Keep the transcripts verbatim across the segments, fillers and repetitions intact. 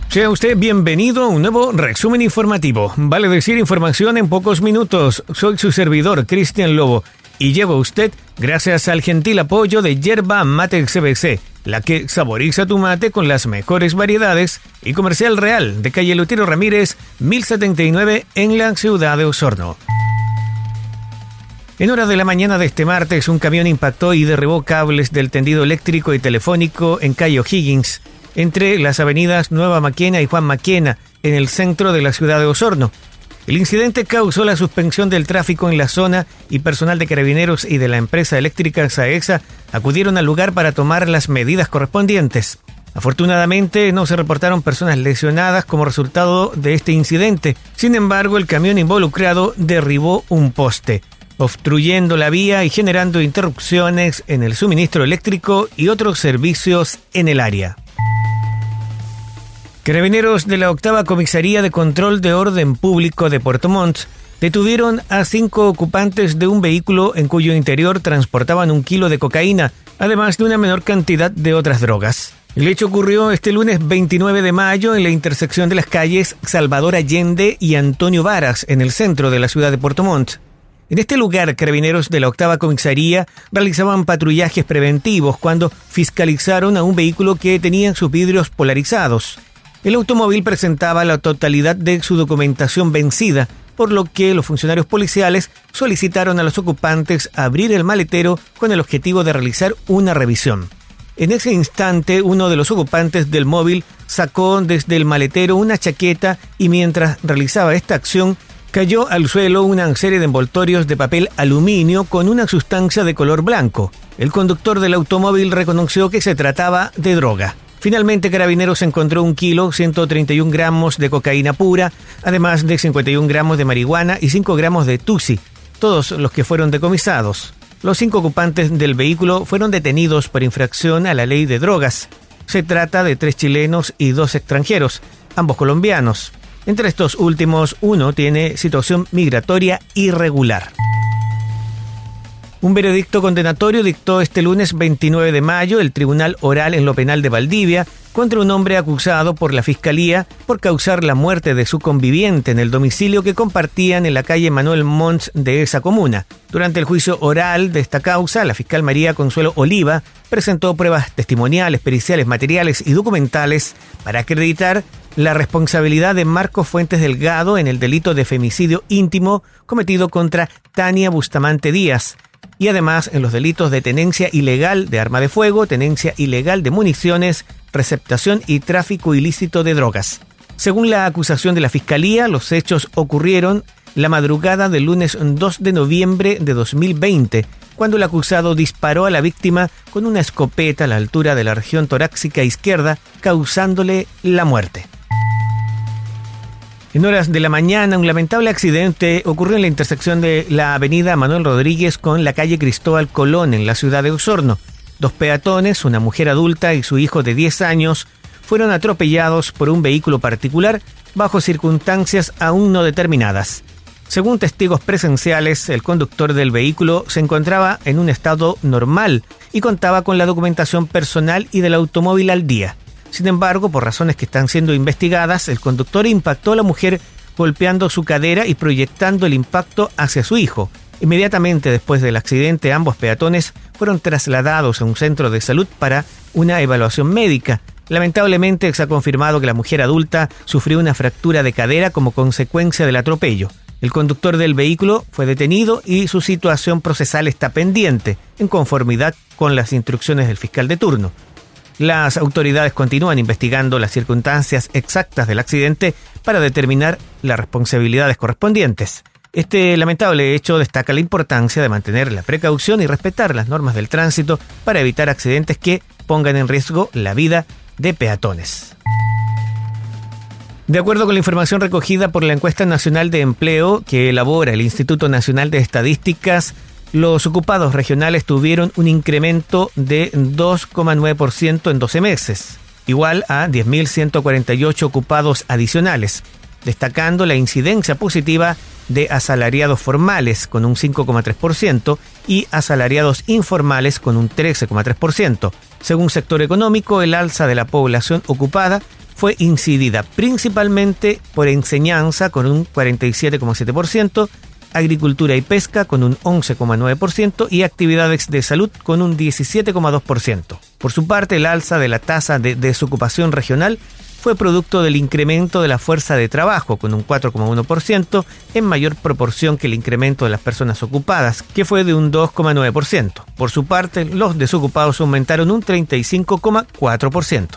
Sea usted bienvenido a un nuevo resumen informativo. Vale decir información en pocos minutos. Soy su servidor, Cristian Lobo, y llevo a usted gracias al gentil apoyo de Yerba Mate C B C, la que saboriza tu mate con las mejores variedades, y Comercial Real de calle Lutero Ramírez, mil setenta y nueve en la ciudad de Osorno. En horas de la mañana de este martes, un camión impactó y derribó cables del tendido eléctrico y telefónico en calle O'Higgins, entre las avenidas Nueva Maquena y Juan Maquena, en el centro de la ciudad de Osorno. El incidente causó la suspensión del tráfico en la zona y personal de Carabineros y de la empresa eléctrica SAESA acudieron al lugar para tomar las medidas correspondientes. Afortunadamente no se reportaron personas lesionadas como resultado de este incidente. Sin embargo, el camión involucrado derribó un poste, obstruyendo la vía y generando interrupciones en el suministro eléctrico y otros servicios en el área. Carabineros de la octava Comisaría de Control de Orden Público de Puerto Montt detuvieron a cinco ocupantes de un vehículo en cuyo interior transportaban un kilo de cocaína, además de una menor cantidad de otras drogas. El hecho ocurrió este lunes veintinueve de mayo en la intersección de las calles Salvador Allende y Antonio Varas, en el centro de la ciudad de Puerto Montt. En este lugar, Carabineros de la octava Comisaría realizaban patrullajes preventivos cuando fiscalizaron a un vehículo que tenía sus vidrios polarizados. El automóvil presentaba la totalidad de su documentación vencida, por lo que los funcionarios policiales solicitaron a los ocupantes abrir el maletero con el objetivo de realizar una revisión. En ese instante, uno de los ocupantes del móvil sacó desde el maletero una chaqueta y mientras realizaba esta acción, cayó al suelo una serie de envoltorios de papel aluminio con una sustancia de color blanco. El conductor del automóvil reconoció que se trataba de droga. Finalmente, Carabineros encontró un kilo, ciento treinta y un gramos de cocaína pura, además de cincuenta y un gramos de marihuana y cinco gramos de tusi, todos los que fueron decomisados. Los cinco ocupantes del vehículo fueron detenidos por infracción a la ley de drogas. Se trata de tres chilenos y dos extranjeros, ambos colombianos. Entre estos últimos, uno tiene situación migratoria irregular. Un veredicto condenatorio dictó este lunes veintinueve de mayo el Tribunal Oral en lo Penal de Valdivia contra un hombre acusado por la Fiscalía por causar la muerte de su conviviente en el domicilio que compartían en la calle Manuel Montt de esa comuna. Durante el juicio oral de esta causa, la fiscal María Consuelo Oliva presentó pruebas testimoniales, periciales, materiales y documentales para acreditar la responsabilidad de Marcos Fuentes Delgado en el delito de femicidio íntimo cometido contra Tania Bustamante Díaz, y además en los delitos de tenencia ilegal de arma de fuego, tenencia ilegal de municiones, receptación y tráfico ilícito de drogas. Según la acusación de la Fiscalía, los hechos ocurrieron la madrugada del lunes dos de noviembre de dos mil veinte, cuando el acusado disparó a la víctima con una escopeta a la altura de la región torácica izquierda, causándole la muerte. En horas de la mañana, un lamentable accidente ocurrió en la intersección de la avenida Manuel Rodríguez con la calle Cristóbal Colón en la ciudad de Osorno. Dos peatones, una mujer adulta y su hijo de diez años, fueron atropellados por un vehículo particular bajo circunstancias aún no determinadas. Según testigos presenciales, el conductor del vehículo se encontraba en un estado normal y contaba con la documentación personal y del automóvil al día. Sin embargo, por razones que están siendo investigadas, el conductor impactó a la mujer golpeando su cadera y proyectando el impacto hacia su hijo. Inmediatamente después del accidente, ambos peatones fueron trasladados a un centro de salud para una evaluación médica. Lamentablemente, se ha confirmado que la mujer adulta sufrió una fractura de cadera como consecuencia del atropello. El conductor del vehículo fue detenido y su situación procesal está pendiente, en conformidad con las instrucciones del fiscal de turno. Las autoridades continúan investigando las circunstancias exactas del accidente para determinar las responsabilidades correspondientes. Este lamentable hecho destaca la importancia de mantener la precaución y respetar las normas del tránsito para evitar accidentes que pongan en riesgo la vida de peatones. De acuerdo con la información recogida por la Encuesta Nacional de Empleo que elabora el Instituto Nacional de Estadísticas, los ocupados regionales tuvieron un incremento de dos coma nueve por ciento en doce meses, igual a diez mil ciento cuarenta y ocho ocupados adicionales, destacando la incidencia positiva de asalariados formales con un cinco coma tres por ciento y asalariados informales con un trece coma tres por ciento. Según Sector Económico, el alza de la población ocupada fue incidida principalmente por enseñanza con un cuarenta y siete coma siete por ciento, agricultura y pesca con un once coma nueve por ciento y actividades de salud con un diecisiete coma dos por ciento. Por su parte, el alza de la tasa de desocupación regional fue producto del incremento de la fuerza de trabajo con un cuatro coma uno por ciento en mayor proporción que el incremento de las personas ocupadas, que fue de un dos coma nueve por ciento. Por su parte, los desocupados aumentaron un treinta y cinco coma cuatro por ciento.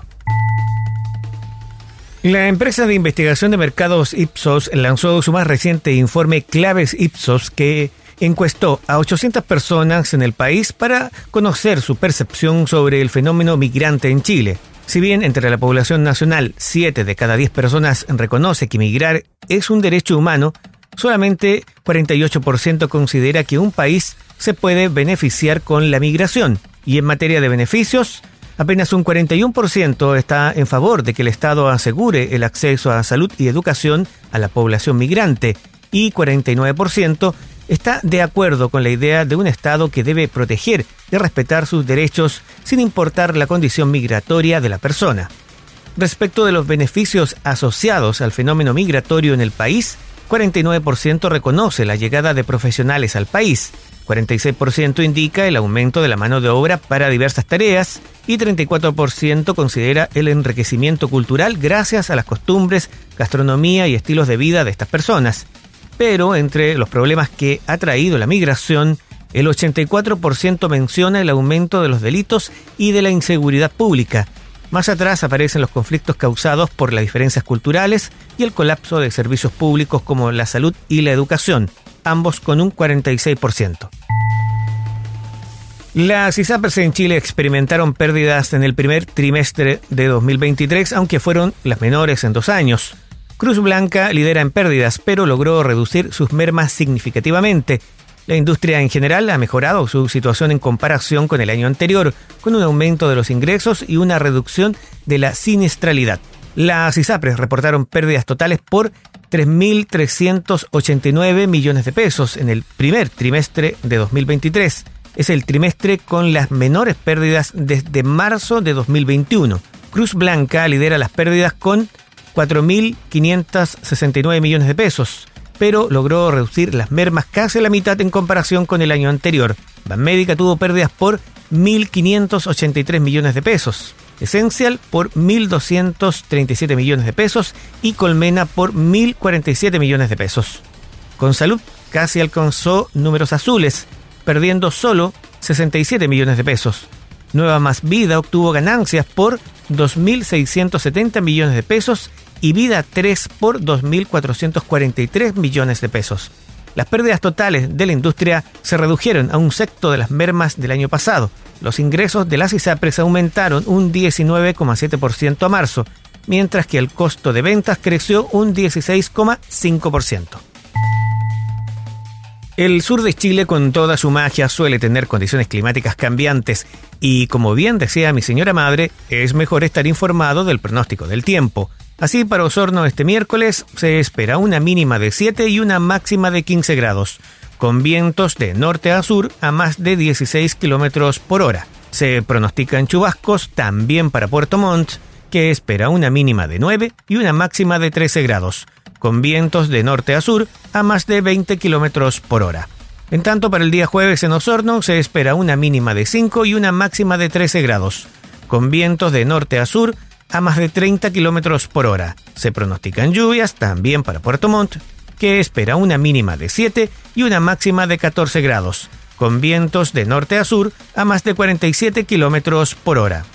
La empresa de investigación de mercados Ipsos lanzó su más reciente informe Claves Ipsos, que encuestó a ochocientas personas en el país para conocer su percepción sobre el fenómeno migrante en Chile. Si bien entre la población nacional siete de cada diez personas reconoce que migrar es un derecho humano, solamente cuarenta y ocho por ciento considera que un país se puede beneficiar con la migración. Y en materia de beneficios, apenas un cuarenta y uno por ciento está en favor de que el Estado asegure el acceso a salud y educación a la población migrante y cuarenta y nueve por ciento está de acuerdo con la idea de un Estado que debe proteger y respetar sus derechos sin importar la condición migratoria de la persona. Respecto de los beneficios asociados al fenómeno migratorio en el país, cuarenta y nueve por ciento reconoce la llegada de profesionales al país, cuarenta y seis por ciento indica el aumento de la mano de obra para diversas tareas y treinta y cuatro por ciento considera el enriquecimiento cultural gracias a las costumbres, gastronomía y estilos de vida de estas personas. Pero entre los problemas que ha traído la migración, el ochenta y cuatro por ciento menciona el aumento de los delitos y de la inseguridad pública. Más atrás aparecen los conflictos causados por las diferencias culturales y el colapso de servicios públicos como la salud y la educación, ambos con un cuarenta y seis por ciento. Las ISAPRES en Chile experimentaron pérdidas en el primer trimestre de dos mil veintitrés, aunque fueron las menores en dos años. Cruz Blanca lidera en pérdidas, pero logró reducir sus mermas significativamente. La industria en general ha mejorado su situación en comparación con el año anterior, con un aumento de los ingresos y una reducción de la siniestralidad. Las ISAPRES reportaron pérdidas totales por tres mil trescientos ochenta y nueve millones de pesos en el primer trimestre de dos mil veintitrés. Es el trimestre con las menores pérdidas desde marzo de dos mil veintiuno. Cruz Blanca lidera las pérdidas con cuatro mil quinientos sesenta y nueve millones de pesos, pero logró reducir las mermas casi a la mitad en comparación con el año anterior. Banmédica tuvo pérdidas por mil quinientos ochenta y tres millones de pesos, Esencial por mil doscientos treinta y siete millones de pesos y Colmena por mil cuarenta y siete millones de pesos. Consalud casi alcanzó números azules, perdiendo solo sesenta y siete millones de pesos. Nueva Más Vida obtuvo ganancias por dos mil seiscientos setenta millones de pesos y Vida tres por dos mil cuatrocientos cuarenta y tres millones de pesos. Las pérdidas totales de la industria se redujeron a un sexto de las mermas del año pasado. Los ingresos de las ISAPRES aumentaron un diecinueve coma siete por ciento a marzo, mientras que el costo de ventas creció un dieciséis coma cinco por ciento. El sur de Chile, con toda su magia, suele tener condiciones climáticas cambiantes y, como bien decía mi señora madre, es mejor estar informado del pronóstico del tiempo. Así, para Osorno este miércoles se espera una mínima de siete y una máxima de quince grados, con vientos de norte a sur a más de dieciséis kilómetros por hora. Se pronostican chubascos también para Puerto Montt, que espera una mínima de nueve y una máxima de trece grados, con vientos de norte a sur a más de veinte kilómetros por hora. En tanto, para el día jueves en Osorno se espera una mínima de cinco y una máxima de trece grados, con vientos de norte a sur a más de treinta kilómetros por hora. Se pronostican lluvias también para Puerto Montt, que espera una mínima de siete y una máxima de catorce grados, con vientos de norte a sur a más de cuarenta y siete kilómetros por hora.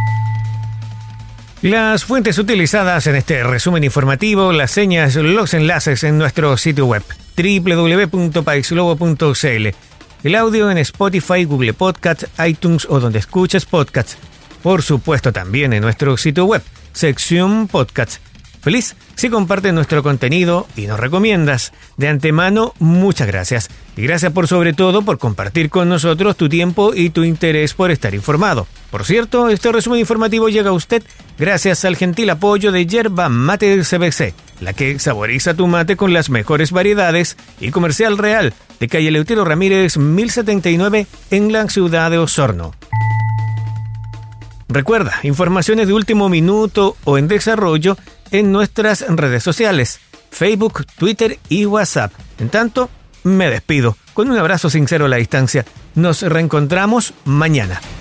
Las fuentes utilizadas en este resumen informativo, las señas, los enlaces en nuestro sitio web doble u doble u doble u punto paisglobo punto c l, el audio en Spotify, Google Podcast, iTunes o donde escuches podcasts. Por supuesto también en nuestro sitio web, sección podcast. Feliz si compartes nuestro contenido y nos recomiendas. De antemano, muchas gracias. Y gracias por sobre todo por compartir con nosotros tu tiempo y tu interés por estar informado. Por cierto, este resumen informativo llega a usted gracias al gentil apoyo de Yerba Mate C B C, la que saboriza tu mate con las mejores variedades, y Comercial Real, de calle Eleuterio Ramírez mil setenta y nueve en la ciudad de Osorno. Recuerda, informaciones de último minuto o en desarrollo en nuestras redes sociales, Facebook, Twitter y WhatsApp. En tanto, me despido con un abrazo sincero a la distancia. Nos reencontramos mañana.